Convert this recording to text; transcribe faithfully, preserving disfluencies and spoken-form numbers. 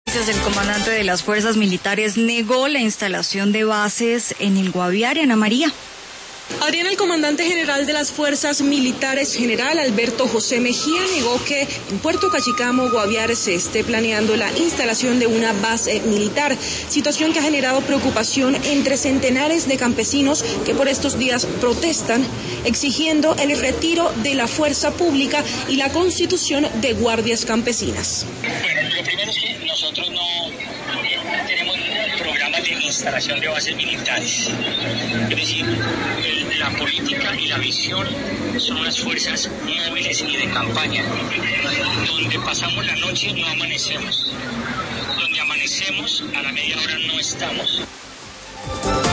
El comandante de las fuerzas militares negó la instalación de bases en el Guaviare. Ana María. Adriana, el comandante general de las fuerzas militares, general Alberto José Mejía, negó que en Puerto Cachicamo, Guaviare, se esté planeando la instalación de una base militar, situación que ha generado preocupación entre centenares de campesinos que por estos días protestan exigiendo el retiro de la fuerza pública y la constitución de guardias campesinas. Bueno, lo primero es que nosotros no tenemos programas de instalación de bases militares, es decir, el, la política y la visión son unas fuerzas móviles y de campaña, donde pasamos la noche no amanecemos, donde amanecemos a la media hora no estamos.